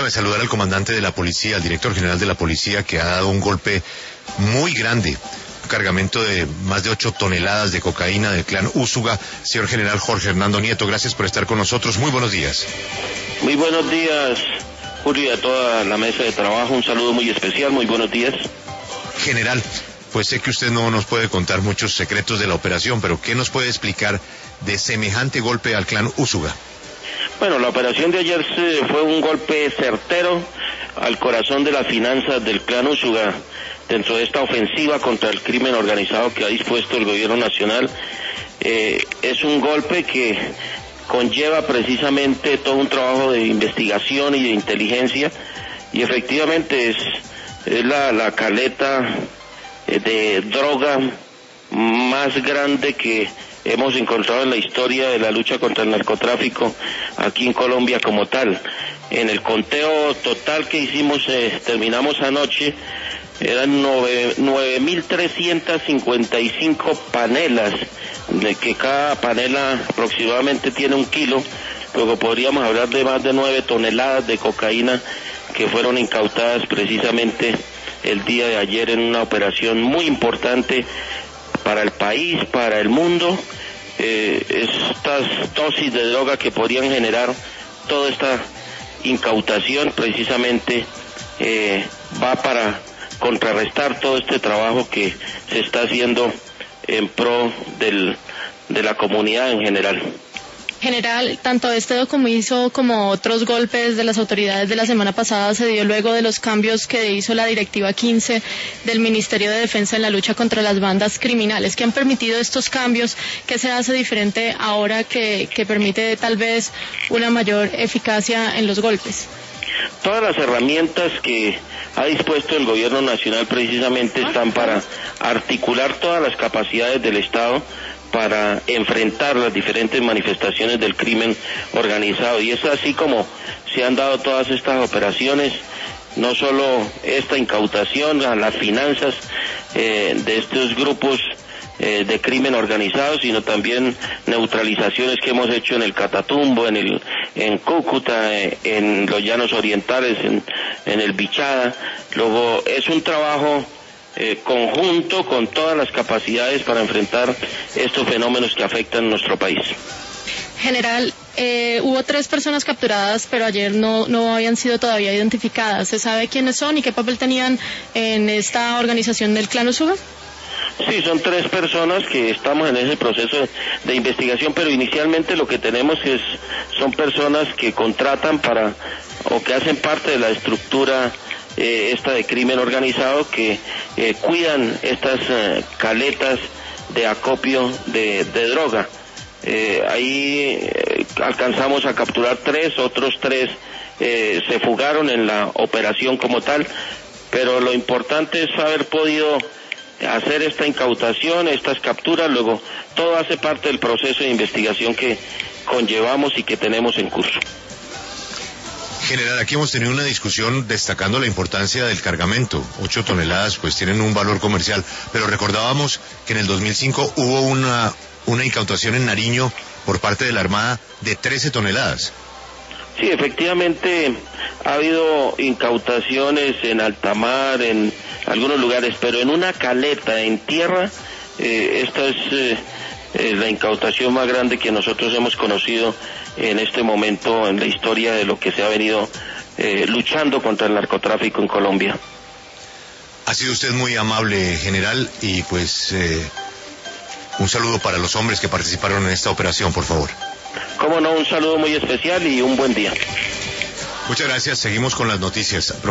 para saludar al comandante de la policía, al director general de la policía, que ha dado un golpe muy grande, un cargamento de más de 8 toneladas de cocaína del clan Úsuga. Señor general Jorge Hernando Nieto, gracias por estar con nosotros. Muy buenos días. Muy buenos días, Julio, y a toda la mesa de trabajo. Un saludo muy especial, muy buenos días. General, pues sé que usted no nos puede contar muchos secretos de la operación, pero ¿qué nos puede explicar de semejante golpe al clan Úsuga? Bueno, la operación de ayer fue un golpe certero al corazón de las finanzas del clan Úsuga dentro de esta ofensiva contra el crimen organizado que ha dispuesto el gobierno nacional. Es un golpe que conlleva precisamente todo un trabajo de investigación y de inteligencia, y efectivamente es la caleta de droga más grande que hemos encontrado en la historia de la lucha contra el narcotráfico aquí en Colombia como tal. En el conteo total que hicimos, terminamos anoche, eran 9.355 panelas, de que cada panela aproximadamente tiene 1 kilo, luego podríamos hablar de más de 9 toneladas de cocaína que fueron incautadas precisamente el día de ayer en una operación muy importante para el país, para el mundo. Estas dosis de droga que podrían generar toda esta incautación precisamente va para contrarrestar todo este trabajo que se está haciendo en pro de la comunidad en general. General, tanto este decomiso como otros golpes de las autoridades de la semana pasada se dio luego de los cambios que hizo la Directiva 15 del Ministerio de Defensa en la lucha contra las bandas criminales. ¿Qué han permitido estos cambios? ¿Qué se hace diferente ahora que permite tal vez una mayor eficacia en los golpes? Todas las herramientas que ha dispuesto el gobierno nacional precisamente están para articular todas las capacidades del Estado para enfrentar las diferentes manifestaciones del crimen organizado, y es así como se han dado todas estas operaciones, no solo esta incautación a las finanzas de estos grupos de crimen organizado, sino también neutralizaciones que hemos hecho en el Catatumbo, en Cúcuta, en los Llanos Orientales, en el Bichada. Luego es un trabajo conjunto con todas las capacidades para enfrentar estos fenómenos que afectan nuestro país. General, hubo 3 personas capturadas, pero ayer no habían sido todavía identificadas. ¿Se sabe quiénes son y qué papel tenían en esta organización del clan Úsuga? Sí, son 3 personas que estamos en ese proceso de investigación, pero inicialmente lo que tenemos son personas que contratan o que hacen parte de la estructura esta de crimen organizado, que cuidan estas caletas de acopio de droga. Ahí alcanzamos a capturar 3, otros 3 se fugaron en la operación como tal, pero lo importante es haber podido hacer esta incautación, estas capturas. Luego todo hace parte del proceso de investigación que conllevamos y que tenemos en curso. General, aquí hemos tenido una discusión destacando la importancia del cargamento. 8 toneladas pues tienen un valor comercial, pero recordábamos que en el 2005 hubo una incautación en Nariño por parte de la Armada de 13 toneladas. Sí, efectivamente ha habido incautaciones en alta mar, en algunos lugares, pero en una caleta en tierra, esta es la incautación más grande que nosotros hemos conocido en este momento en la historia de lo que se ha venido luchando contra el narcotráfico en Colombia. Ha sido usted muy amable, general, y pues un saludo para los hombres que participaron en esta operación, por favor. Cómo no, un saludo muy especial y un buen día. Muchas gracias, seguimos con las noticias.